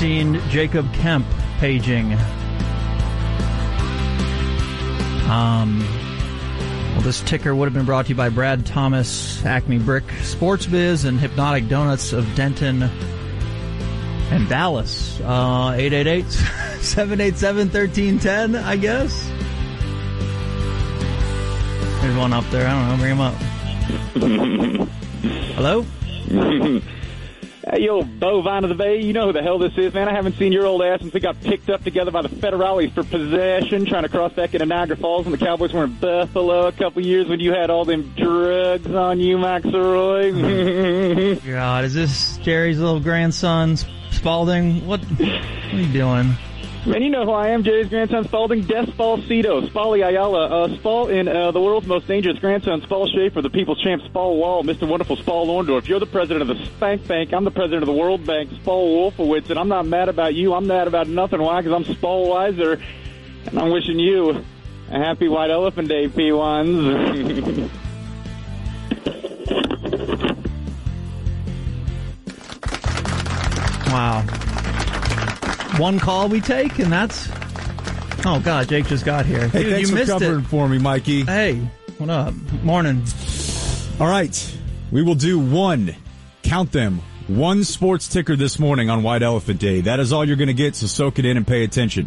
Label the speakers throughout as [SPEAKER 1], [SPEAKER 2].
[SPEAKER 1] seen Jacob Kemp paging. Well, this ticker would have been brought to you by Brad Thomas, Acme Brick, Sports Biz, and Hypnotic Donuts of Denton and Dallas. 888-787-1310, I guess. There's one up there. I don't know. Bring him up. Hello?
[SPEAKER 2] Hey, yo, Bovine of the Bay, you know who the hell this is, man. I haven't seen your old ass since we got picked up together by the Federales for possession, trying to cross back into Niagara Falls, and the Cowboys were in Buffalo a couple years when you had all them drugs on you, McElroy.
[SPEAKER 1] God, is this Jerry's little grandson, Spalding? What are you doing?
[SPEAKER 2] Man, you know who I am, Jerry's grandson, Spalding, Despacito, Spally Ayala, Spall in the world's most dangerous grandson, Spall Schaefer, the people's champ, Spall Wall, Mr. Wonderful Spall Orndorff. You're the president of the Spank Bank. I'm the president of the World Bank, Spall Wolfowitz, and I'm not mad about you. I'm mad about nothing. Why? Because I'm Spall Weiser, and I'm wishing you a happy White Elephant Day, P1s.
[SPEAKER 1] Wow. One call we take, and that's... Oh, God, Jake just got here.
[SPEAKER 3] Hey,
[SPEAKER 1] dude,
[SPEAKER 3] thanks
[SPEAKER 1] you
[SPEAKER 3] for
[SPEAKER 1] missed
[SPEAKER 3] covering
[SPEAKER 1] it.
[SPEAKER 3] for me, Mikey.
[SPEAKER 1] Hey, what up? Morning.
[SPEAKER 3] All right, we will do one sports ticker this morning on White Elephant Day. That is all you're going to get, so soak it in and pay attention.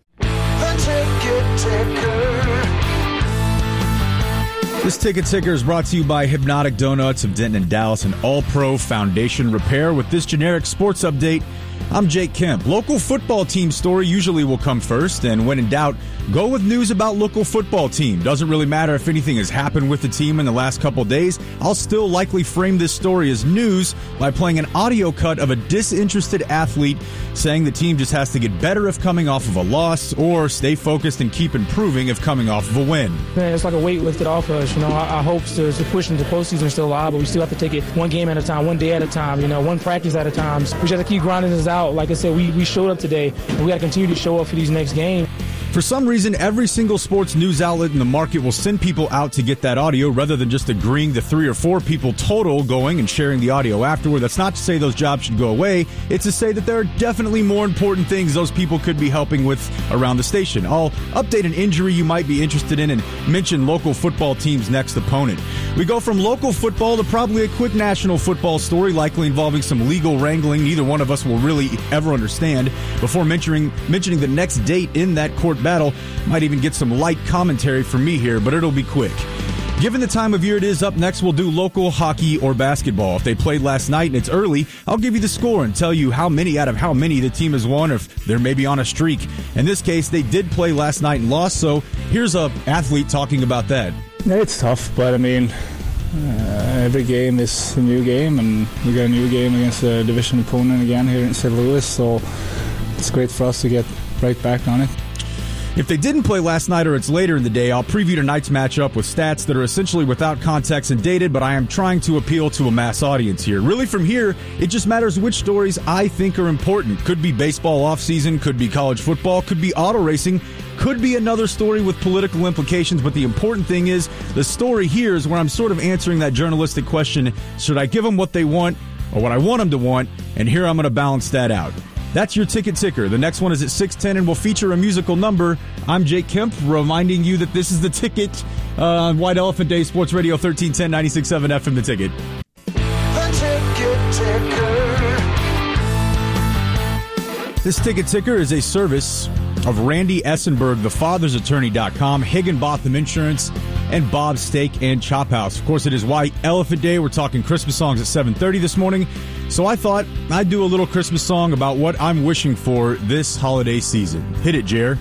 [SPEAKER 3] This ticket ticker is brought to you by Hypnotic Donuts of Denton and Dallas and All Pro Foundation Repair. With this generic sports update, I'm Jake Kemp. Local football team story usually will come first, and when in doubt, go with news about local football team. Doesn't really matter if anything has happened with the team in the last couple days. I'll still likely frame this story as news by playing an audio cut of a disinterested athlete saying the team just has to get better if coming off of a loss, or stay focused and keep improving if coming off of a win.
[SPEAKER 4] Man, it's like a weight lifted off of us. You know, our hopes to push into postseason are still alive, but we still have to take it one game at a time, one day at a time, you know, one practice at a time. We just have to keep grinding this out. Like I said, we showed up today, and we got to continue to show up for these next games.
[SPEAKER 3] For some reason, every single sports news outlet in the market will send people out to get that audio rather than just agreeing to 3 or 4 people total going and sharing the audio afterward. That's not to say those jobs should go away. It's to say that there are definitely more important things those people could be helping with around the station. I'll update an injury you might be interested in and mention local football team's next opponent. We go from local football to probably a quick national football story, likely involving some legal wrangling neither one of us will really ever understand, before mentioning the next date in that court battle. Might even get some light commentary from me here, but it'll be quick. Given the time of year it is, up next we'll do local hockey or basketball. If they played last night and it's early, I'll give you the score and tell you how many out of how many the team has won, or if they're maybe on a streak. In this case, they did play last night and lost, so here's a athlete talking about that.
[SPEAKER 5] Yeah, it's tough, but I mean, every game is a new game, and we got a new game against a division opponent again here in St. Louis, so it's great for us to get right back on it.
[SPEAKER 3] If they didn't play last night or it's later in the day, I'll preview tonight's matchup with stats that are essentially without context and dated, but I am trying to appeal to a mass audience here. Really, from here, it just matters which stories I think are important. Could be baseball offseason, could be college football, could be auto racing, could be another story with political implications, but the important thing is the story here is where I'm sort of answering that journalistic question, should I give them what they want or what I want them to want, and here I'm going to balance that out. That's your ticket ticker. The next one is at 6:10 and will feature a musical number. I'm Jake Kemp, reminding you that this is The Ticket on White Elephant Day, Sports Radio 1310, 96.7 FM, The Ticket.
[SPEAKER 6] The Ticket Ticker.
[SPEAKER 3] This Ticket Ticker is a service of Randy Essenberg, thefathersattorney.com, Higginbotham Insurance, and Bob's Steak and Chop House. Of course, it is White Elephant Day. We're talking Christmas songs at 7:30 this morning. So I thought I'd do a little Christmas song about what I'm wishing for this holiday season. Hit it, Jer.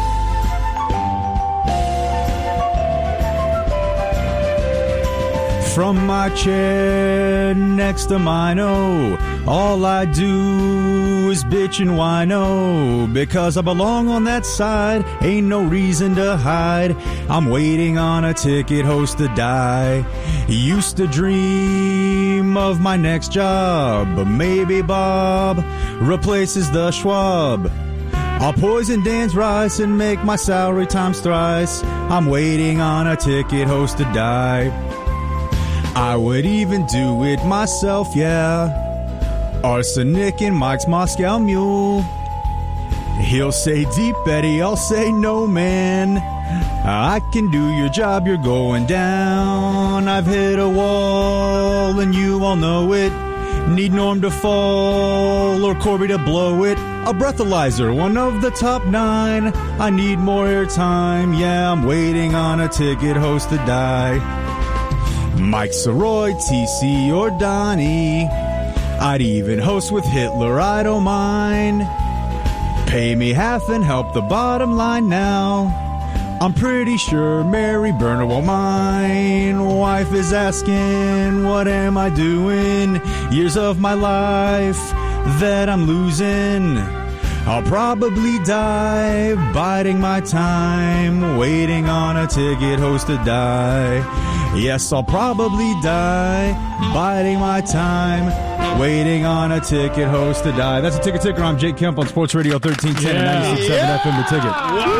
[SPEAKER 3] From my chair next to mine, oh, all I do is bitch and whine, oh, because I belong on that side, ain't no reason to hide. I'm waiting on a ticket host to die. Used to dream of my next job, but maybe Bob replaces the Schwab. I'll poison Dan's rice and make my salary times thrice. I'm waiting on a ticket host to die. I would even do it myself, yeah. Arsenic in Mike's Moscow Mule. He'll say deep, Betty, I'll say no, man. I can do your job, you're going down. I've hit a wall, and you all know it. Need Norm to fall, or Corby to blow it. A breathalyzer, one of the top 9. I need more airtime, yeah, I'm waiting on a ticket host to die. Mike Soroy, TC, or Donnie. I'd even host with Hitler, I don't mind. Pay me half and help the bottom line now. I'm pretty sure Mary Burner won't mind. Wife is asking, what am I doing? Years of my life that I'm losing. I'll probably die, biding my time, waiting on a ticket host to die. Yes, I'll probably die, biding my time, waiting on a ticket host to die. That's a Ticket Ticker. I'm Jake Kemp on Sports Radio 1310 and 96.7 FM. The Ticket.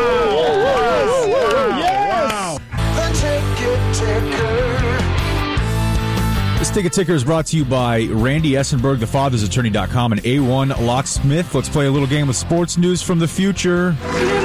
[SPEAKER 6] Wow. The Ticket Ticker.
[SPEAKER 3] This Ticket Ticker is brought to you by Randy Essenberg, thefathersattorney.com, and A1 Locksmith. Let's play a little game of sports news from the future.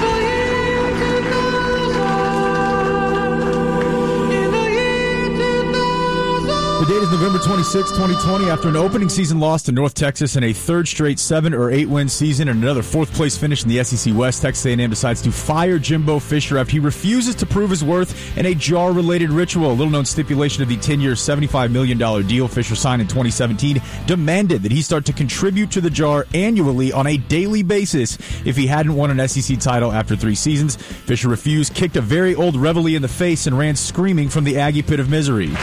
[SPEAKER 3] The date is November 26, 2020. After an opening season loss to North Texas and a third straight 7 or 8 win season and another fourth-place finish in the SEC West, Texas A&M decides to fire Jimbo Fisher after he refuses to prove his worth in a jar-related ritual. A little-known stipulation of the 10-year, $75 million deal Fisher signed in 2017 demanded that he start to contribute to the jar annually on a daily basis if he hadn't won an SEC title after 3 seasons. Fisher refused, kicked a very old reveille in the face, and ran screaming from the Aggie pit of misery.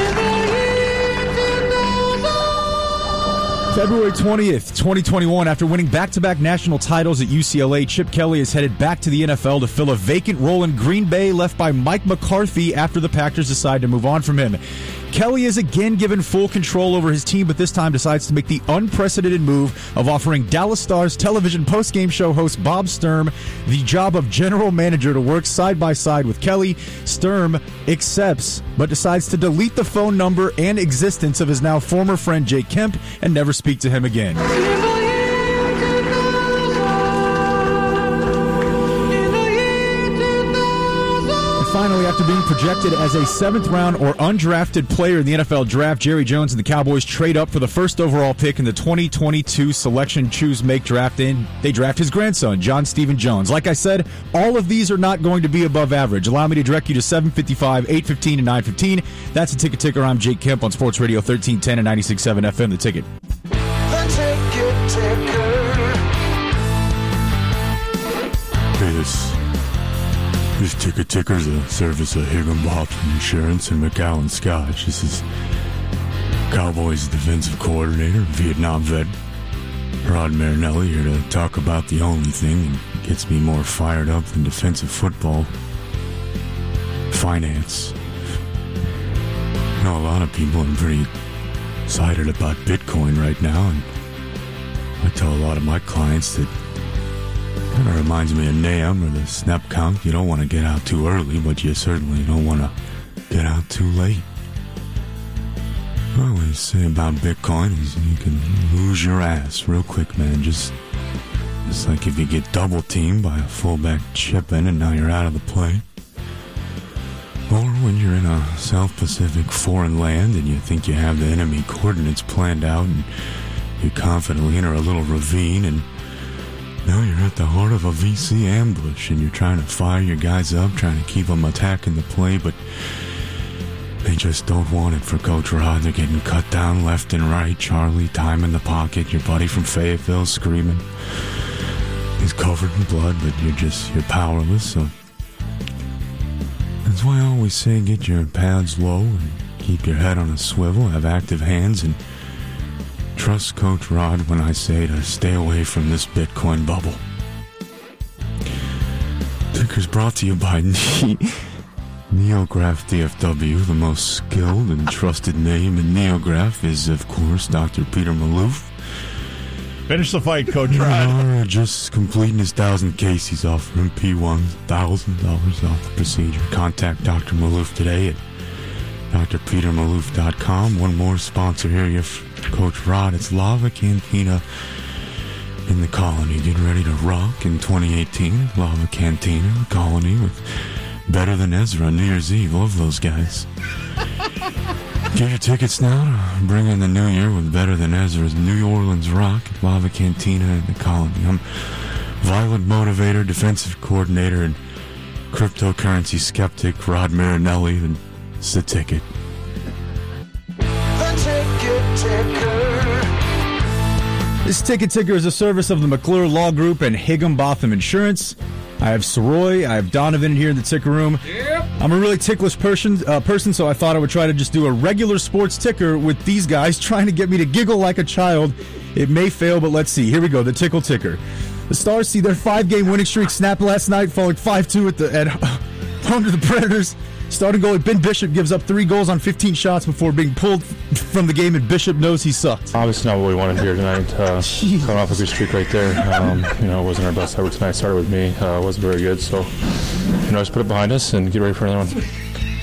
[SPEAKER 3] February 20th, 2021, after winning back-to-back national titles at UCLA, Chip Kelly is headed back to the NFL to fill a vacant role in Green Bay left by Mike McCarthy after the Packers decide to move on from him. Kelly is again given full control over his team, but this time decides to make the unprecedented move of offering Dallas Stars television postgame show host Bob Sturm the job of general manager to work side by side with Kelly. Sturm accepts, but decides to delete the phone number and existence of his now former friend Jake Kemp and never speak to him again. Finally, after being projected as a 7th-round or undrafted player in the NFL Draft, Jerry Jones and the Cowboys trade up for the first overall pick in the 2022 Selection Choose Make draft, and they draft his grandson, John Stephen Jones. Like I said, all of these are not going to be above average. Allow me to direct you to 7:55, 8:15, and 9:15. That's a Ticket Ticker. I'm Jake Kemp on Sports Radio 1310 and 96.7 FM. The Ticket.
[SPEAKER 6] The Ticket Ticker.
[SPEAKER 7] Hey, This Ticket Ticker is a service of Higginbotham Insurance and McAllen Scotch. This is Cowboys defensive coordinator, Vietnam vet, Rod Marinelli, here to talk about the only thing that gets me more fired up than defensive football: finance. You know, a lot of people are pretty excited about Bitcoin right now, and I tell a lot of my clients that kind of reminds me of NAM or the snap count. You don't want to get out too early, but you certainly don't want to get out too late. What I always say about Bitcoin is you can lose your ass real quick, man. Just like if you get double teamed by a fullback chipping and now you're out of the play. Or when you're in a South Pacific foreign land and you think you have the enemy coordinates planned out and you confidently enter a little ravine and now you're at the heart of a VC ambush and you're trying to fire your guys up, trying to keep them attacking the play, but they just don't want it for Coach Rod. They're getting cut down left and right. Charlie, time in the pocket. Your buddy from Fayetteville screaming. He's covered in blood, but you're powerless. So that's why I always say get your pads low and keep your head on a swivel, have active hands, and trust Coach Rod when I say to stay away from this Bitcoin bubble. Ticker's brought to you by Neograph DFW. The most skilled and trusted name in Neograph is, of course, Dr. Peter Maloof.
[SPEAKER 8] Finish the fight, Coach Rod.
[SPEAKER 7] Just completing his 1,000 case. He's offering P1 $1,000 off the procedure. Contact Dr. Maloof today at drpetermaloof.com. One more sponsor here Coach Rod, it's Lava Cantina in the Colony. Get ready to rock in 2018. Lava Cantina, Colony, with Better Than Ezra, New Year's Eve. Love those guys. Get your tickets now to bring in the new year with Better Than Ezra's New Orleans Rock, Lava Cantina in the Colony. I'm violent motivator, defensive coordinator, and cryptocurrency skeptic Rod Marinelli, and it's the ticket.
[SPEAKER 6] The Ticket Ticker.
[SPEAKER 3] This Ticket Ticker is a service of the McClure Law Group and Higginbotham Insurance. I have Soroy, I have Donovan here in the ticker room. Yep. I'm a really ticklish person, so I thought I would try to just do a regular sports ticker with these guys trying to get me to giggle like a child. It may fail, but let's see. Here we go, the Tickle Ticker. The Stars see their 5-game winning streak snap last night, falling 5-2 at home to the Predators. Starting goalie Ben Bishop gives up 3 goals on 15 shots before being pulled from the game, and Bishop knows he sucked.
[SPEAKER 9] Obviously not what we wanted here tonight. Coming off a good streak right there. It wasn't our best effort tonight. Started with me. It wasn't very good. So, just put it behind us and get ready for another one.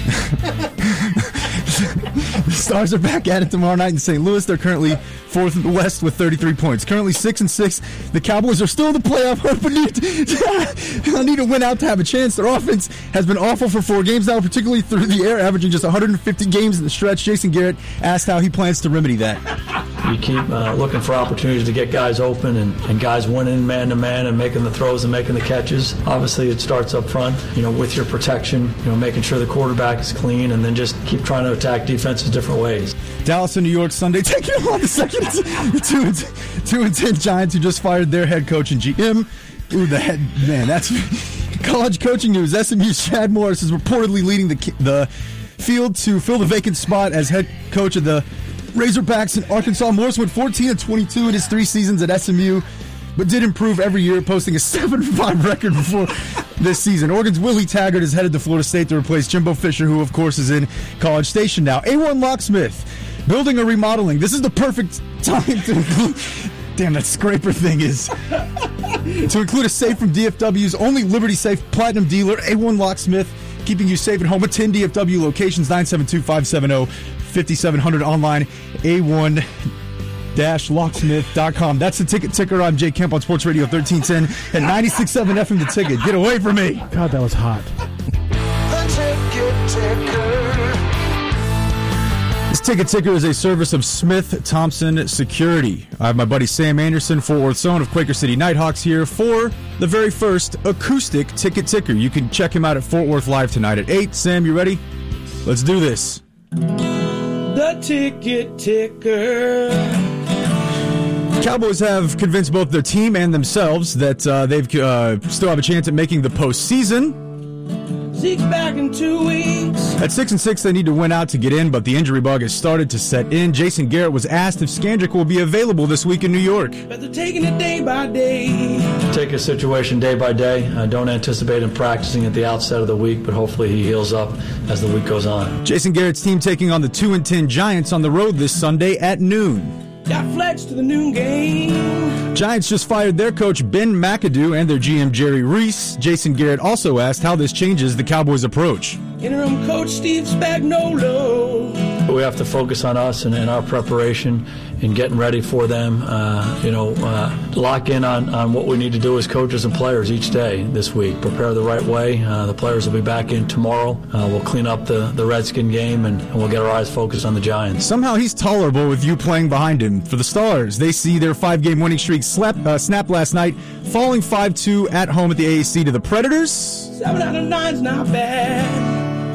[SPEAKER 3] The Stars are back at it tomorrow night in St. Louis. They're currently 4th in the West with 33 points. Currently 6-6. The Cowboys are still in the playoff hunt, but need to win out to have a chance. Their offense has been awful for 4 games now, particularly through the air, averaging just 150 games in the stretch. Jason Garrett asked how he plans to remedy that.
[SPEAKER 10] You keep looking for opportunities to get guys open and guys winning man-to-man and making the throws and making the catches. Obviously, it starts up front, with your protection, making sure the quarterback is clean, and then just keep trying to attack defenses different ways.
[SPEAKER 3] Dallas and New York Sunday taking on the second 2-10 Giants, who just fired their head coach and GM. That's college coaching news. SMU's Chad Morris is reportedly leading the field to fill the vacant spot as head coach of the Razorbacks in Arkansas. Morris went 14-22 in his 3 seasons at SMU, but did improve every year, posting a 7-5 record before this season. Oregon's Willie Taggart is headed to Florida State to replace Jimbo Fisher, who, of course, is in College Station now. A1 Locksmith, building or remodeling. This is the perfect time to include... Damn, that scraper thing is... to include a safe from DFW's only Liberty Safe Platinum dealer, A1 Locksmith, keeping you safe at home at 10 DFW locations, 972-570-5700, online, a1-locksmith.com. That's the Ticket Ticker. I'm Jay Kemp on Sports Radio 1310 and 96.7 FM The Ticket. Get away from me.
[SPEAKER 4] God, that was hot.
[SPEAKER 6] The Ticket Ticker.
[SPEAKER 3] This Ticket Ticker is a service of Smith Thompson Security. I have my buddy Sam Anderson, Fort Worth zone of Quaker City Nighthawks, here for the very first acoustic Ticket Ticker. You can check him out at Fort Worth Live tonight at 8. Sam, you ready? Let's do this.
[SPEAKER 11] The Ticket Ticker.
[SPEAKER 3] Cowboys have convinced both their team and themselves that they've still have a chance at making the postseason.
[SPEAKER 11] Zeke's back in 2 weeks.
[SPEAKER 3] At 6-6, they need to win out to get in, but the injury bug has started to set in. Jason Garrett was asked if Skandrick will be available this week in New York.
[SPEAKER 11] But they're taking it day by day.
[SPEAKER 10] Take a situation day by day. I don't anticipate him practicing at the outset of the week, but hopefully he heals up as the week goes on.
[SPEAKER 3] Jason Garrett's team taking on the 2-10 Giants on the road this Sunday at noon.
[SPEAKER 11] Got flex to the noon game.
[SPEAKER 3] Giants just fired their coach Ben McAdoo and their GM Jerry Reese. Jason Garrett also asked how this changes the Cowboys' approach.
[SPEAKER 11] Interim coach Steve Spagnuolo.
[SPEAKER 10] We have to focus on us and our preparation and getting ready for them. Lock in on what we need to do as coaches and players each day this week. Prepare the right way. The players will be back in tomorrow. We'll clean up the Redskin game and we'll get our eyes focused on the Giants.
[SPEAKER 3] Somehow he's tolerable with you playing behind him. For the Stars, they see their 5-game winning streak snap last night, falling 5-2 at home at the AAC to the Predators.
[SPEAKER 11] 7 out of 9's not bad.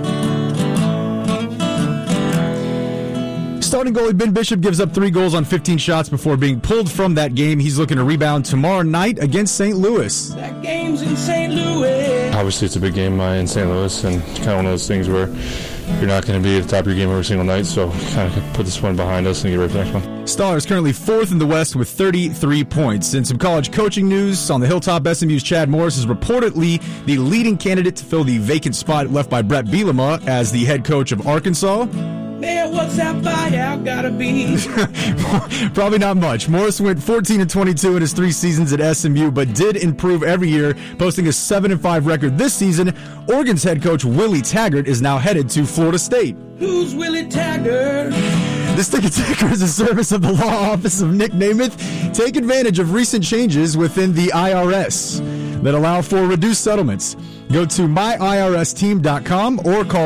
[SPEAKER 3] Starting goalie Ben Bishop gives up 3 goals on 15 shots before being pulled from that game. He's looking to rebound tomorrow night against St. Louis.
[SPEAKER 11] That game's in St. Louis.
[SPEAKER 9] Obviously, it's a big game in St. Louis, and kind of one of those things where you're not going to be at the top of your game every single night, so kind of put this one behind us and get ready for the next one.
[SPEAKER 3] Stars currently 4th in the West with 33 points. In some college coaching news, on the Hilltop, SMU's Chad Morris is reportedly the leading candidate to fill the vacant spot left by Brett Bielema as the head coach of Arkansas.
[SPEAKER 11] Man, what's that buyout gotta be?
[SPEAKER 3] Probably not much. Morris went 14-22 in his 3 seasons at SMU, but did improve every year, posting a 7-5 record this season. Oregon's head coach Willie Taggart is now headed to Florida State.
[SPEAKER 11] Who's Willie Taggart?
[SPEAKER 3] This ticket ticker is a service of the law office of Nick Namath. Take advantage of recent changes within the IRS that allow for reduced settlements. Go to myirsteam.com or call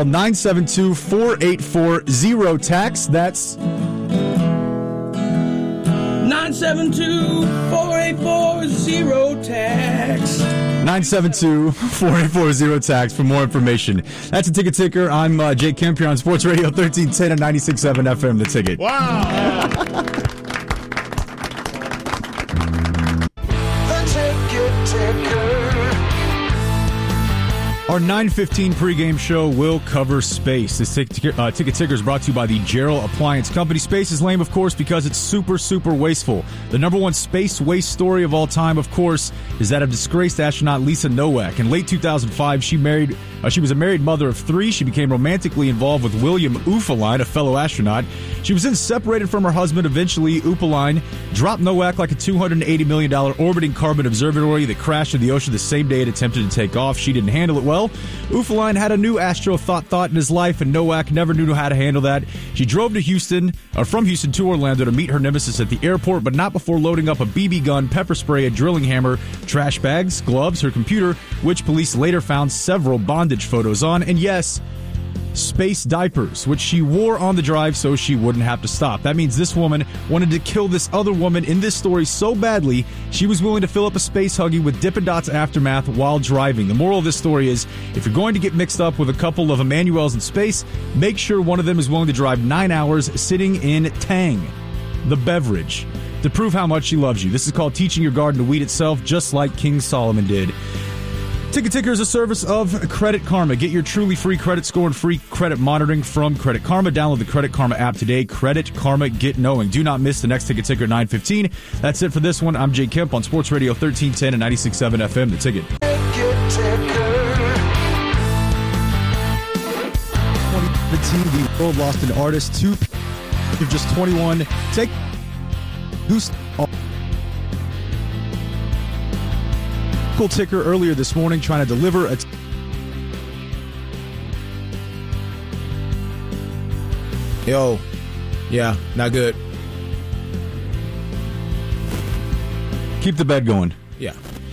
[SPEAKER 3] 972-484-0-TAX. That's
[SPEAKER 11] 972-484-0-TAX.
[SPEAKER 3] 972-484-0-TAX for more information. That's a ticket ticker. I'm Jake Kemp here on Sports Radio 1310 and 96.7 FM, The Ticket.
[SPEAKER 8] Wow.
[SPEAKER 6] The ticket ticker.
[SPEAKER 3] Our 9:15 pregame show will cover space. This ticket ticker is brought to you by the Gerald Appliance Company. Space is lame, of course, because it's super, super wasteful. The number one space waste story of all time, of course, is that of disgraced astronaut Lisa Nowak. In late 2005, she was a married mother of 3. She became romantically involved with William Uefeline, a fellow astronaut. She was then separated from her husband. Eventually, Uefeline dropped Nowak like a $280 million orbiting carbon observatory that crashed in the ocean the same day it attempted to take off. She didn't handle it well. Uefeline had a new astro thought in his life, and Nowak never knew how to handle that. She drove from Houston to Orlando to meet her nemesis at the airport, but not before loading up a BB gun, pepper spray, a drilling hammer, trash bags, gloves, her computer, which police later found several bondage photos on, and yes, space diapers, which she wore on the drive so she wouldn't have to stop. That means this woman wanted to kill this other woman in this story so badly, she was willing to fill up a space Huggy with Dippin' Dots Aftermath while driving. The moral of this story is, if you're going to get mixed up with a couple of Emmanuels in space, make sure one of them is willing to drive 9 hours sitting in Tang, the beverage, to prove how much she loves you. This is called teaching your garden to weed itself, just like King Solomon did. Ticket Ticker is a service of Credit Karma. Get your truly free credit score and free credit monitoring from Credit Karma. Download the Credit Karma app today. Credit Karma, get knowing. Do not miss the next Ticket Ticker 9:15. That's it for this one. I'm Jake Kemp on Sports Radio 1310 and 96.7 FM, The Ticket.
[SPEAKER 6] Ticket ticker.
[SPEAKER 3] 2017, the world lost an artist to just 21. Take who's ticker earlier this morning trying to deliver a not good. Keep the bed going.
[SPEAKER 12] Yeah.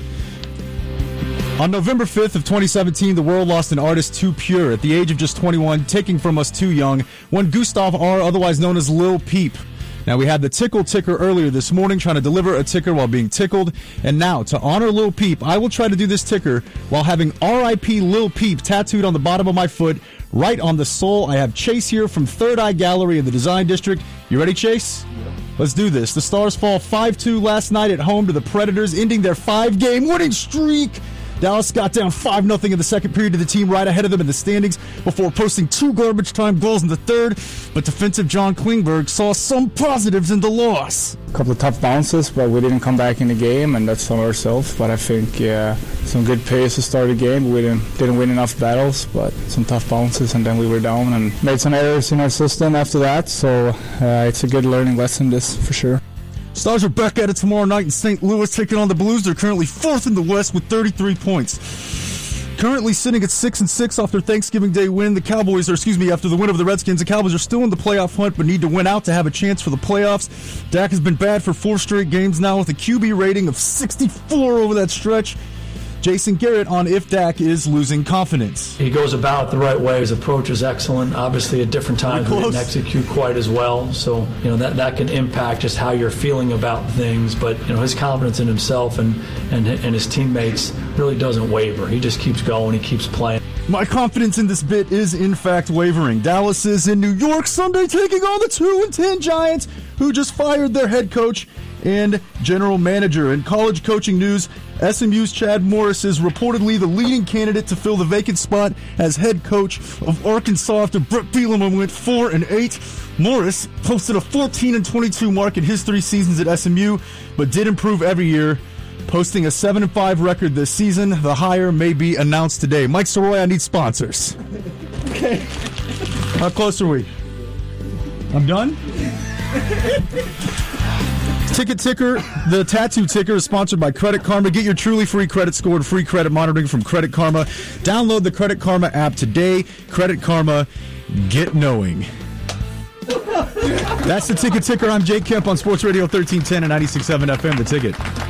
[SPEAKER 3] On November 5th of 2017, the world lost an artist too pure at the age of just 21, taking from us too young, one Gustav R., otherwise known as Lil Peep. Now, we had the tickle ticker earlier this morning, trying to deliver a ticker while being tickled. And now, to honor Lil Peep, I will try to do this ticker while having R.I.P. Lil Peep tattooed on the bottom of my foot, right on the sole. I have Chase here from Third Eye Gallery in the Design District. You ready, Chase? Yeah. Let's do this. The Stars fall 5-2 last night at home to the Predators, ending their 5-game winning streak. Dallas got down 5-0 in the second period to the team right ahead of them in the standings before posting 2 garbage time goals in the third. But defensive John Klingberg saw some positives in the loss.
[SPEAKER 5] A couple of tough bounces, but we didn't come back in the game, and that's on ourselves. But I think, some good pace to start the game. We didn't win enough battles, but some tough bounces, and then we were down and made some errors in our system after that. So it's a good learning lesson, this for sure.
[SPEAKER 3] Stars are back at it tomorrow night in St. Louis, taking on the Blues. They're currently 4th in the West with 33 points. Currently sitting at 6-6 off their Thanksgiving Day win. After the win over the Redskins, the Cowboys are still in the playoff hunt, but need to win out to have a chance for the playoffs. Dak has been bad for 4 straight games now with a QB rating of 64 over that stretch. Jason Garrett on if Dak is losing confidence.
[SPEAKER 10] He goes about the right way. His approach is excellent. Obviously, at different times, we didn't execute quite as well. So, that can impact just how you're feeling about things. But, his confidence in himself and his teammates really doesn't waver. He just keeps going. He keeps playing.
[SPEAKER 3] My confidence in this bit is, in fact, wavering. Dallas is in New York Sunday taking on the 2-10 Giants, who just fired their head coach and general manager. In college coaching news, SMU's Chad Morris is reportedly the leading candidate to fill the vacant spot as head coach of Arkansas after Brett Bielema went 4-8. Morris posted a 14-22 mark in his 3 seasons at SMU, but did improve every year, posting a 7-5 record this season. The hire may be announced today. Mike Soroy, I need sponsors. Okay. How close are we? I'm done? Ticket Ticker, the tattoo ticker, is sponsored by Credit Karma. Get your truly free credit score and free credit monitoring from Credit Karma. Download the Credit Karma app today. Credit Karma, get knowing. That's the Ticket Ticker. I'm Jake Kemp on Sports Radio 1310 and 96.7 FM. The Ticket.